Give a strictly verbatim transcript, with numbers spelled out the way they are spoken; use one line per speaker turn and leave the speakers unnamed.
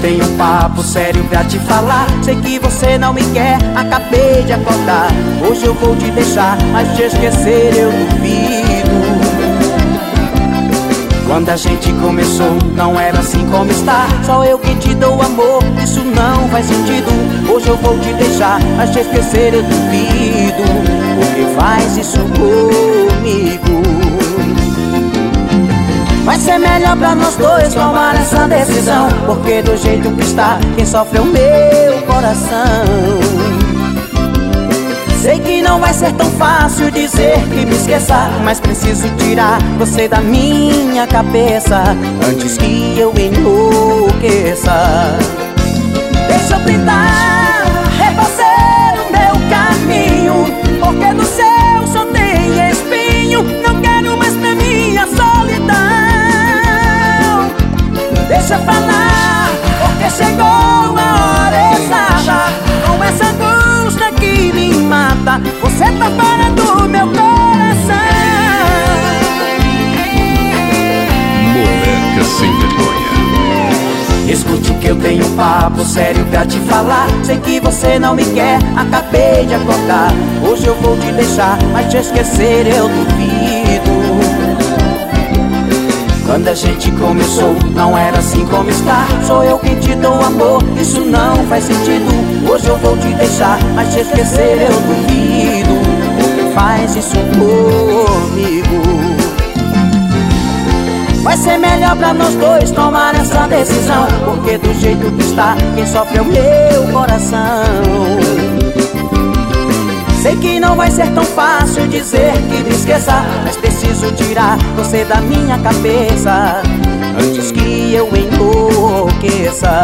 tenho um papo sério pra te falar. Sei que você não me quer, acabei de acordar. Hoje eu vou te deixar, mas te esquecer eu duvido. Quando a gente começou, não era assim como está. Só eu que te dou amor, isso não faz sentido. Hoje eu vou te deixar, mas te esquecer eu duvido. Por que faz isso comigo? Vai ser melhor pra nós dois tomar essa decisão, porque do jeito que está, quem sofre é o meu coração. Sei que não vai ser tão fácil dizer que me esqueça, mas preciso tirar você da minha cabeça antes que eu enlouqueça. Deixa eu tentar refazer o meu caminho, porque no seu só tem espinho. Não quero mais pra minha solidão. Deixa eu falar, porque chegou a hora exata. Com essa angústia que me mata, você tá fora do meu coração.
Moleca sem vergonha.
Escute que eu tenho um papo sério pra te falar. Sei que você não me quer, acabei de acordar. Hoje eu vou te deixar, mas te esquecer eu duvido. Quando a gente começou, não era assim como está. Sou eu quem te dou amor, isso não faz sentido. Hoje eu vou te deixar, mas te esquecer eu duvido. Por que faz isso comigo? Vai ser melhor pra nós dois tomar essa decisão, porque do jeito que está, quem sofre é o meu coração. Sei que não vai ser tão fácil dizer que me esqueça, mas preciso tirar você da minha cabeça antes que eu enlouqueça.